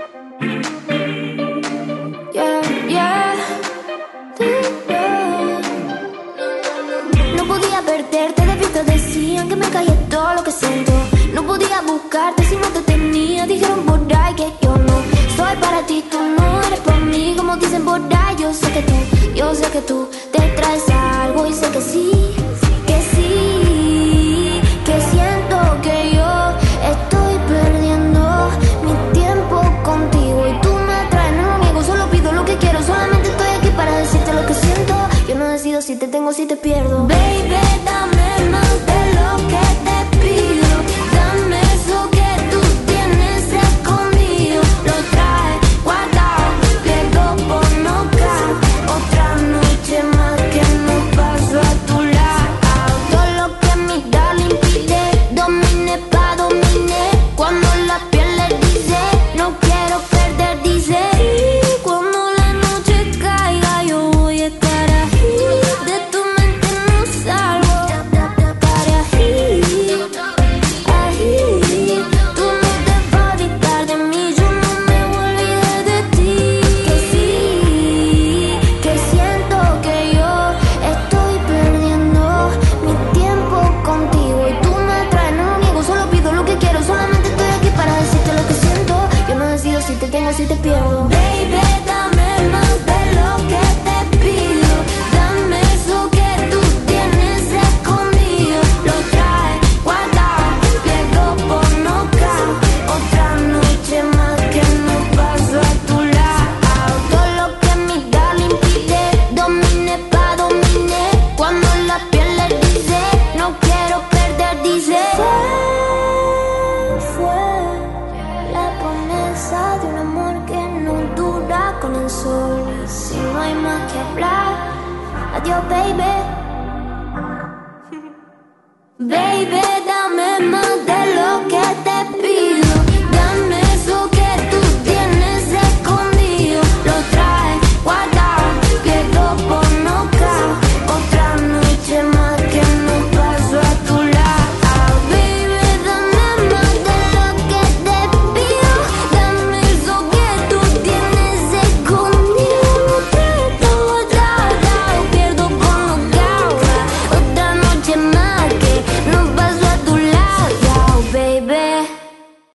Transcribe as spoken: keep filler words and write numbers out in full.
Yeah, yeah, yeah. No podía perderte, de vista decían que me callé todo lo que siento. No podía buscarte si no te tenía. Dijeron por ahí que yo no soy para ti, tú no eres por mí. Como dicen por ahí, yo sé que tú, yo sé que tú te traes algo y sé que sí, que sí, que siento que yo estoy perdiendo mi tiempo contigo y tú me atraes, no lo niego, solo pido lo que quiero. Solamente estoy aquí para decirte lo que siento. Yo no decido si te tengo o si te pierdo. Baby, dame más de lo que te pido. Dame eso que tú tienes escondido. Lo traes guardado, pierdo por nocaut. Otra noche más que no paso a tu lado. Todo lo que mi darling pide, domine pa' domine. Cuando la piel le dice, no quiero perder, dice. Y cuando la noche caiga, yo voy a estar ahí. De tu mente no salgo, estaré ahí, ahí. Tú no te vas a olvidar de mí, yo no me voy a olvidar de ti. Que sí, que siento que yo estoy perdiendo mi tiempo contigo y tú me atraes, no lo niego, solo pido lo que quiero. Solamente estoy aquí para decirte lo que siento. Yo no decido si te tengo o si te pierdo. Baby, dame más de lo que te pido. Dame eso que tú tienes escondido. Lo traes guardado, pierdo por nocaut. Otra noche más que no paso a tu lado. Todo lo que mi darling pide, domine pa' domine. Cuando la piel le dice, no quiero perder, dice. Fue, fue la promesa de un amor que no dura con el sol. Si no hay más que hablar, adiós, baby. Baby.